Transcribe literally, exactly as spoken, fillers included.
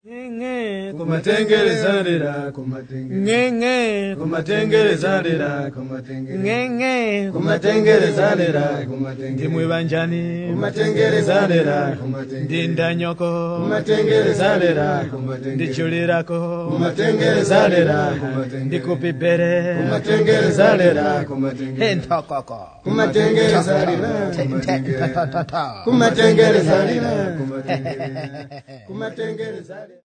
Ngenge kumatengerezarira ngenge kumatengerezarira ngenge kumatengerezarira ndimwe banjani kumatengerezarira ndindanyoko kumatengerezarira ndichulirako kumatengerezarira ndikupipere kumatengerezarira entokoko kumatengerezarira kumatengerezarira kumatengerezarira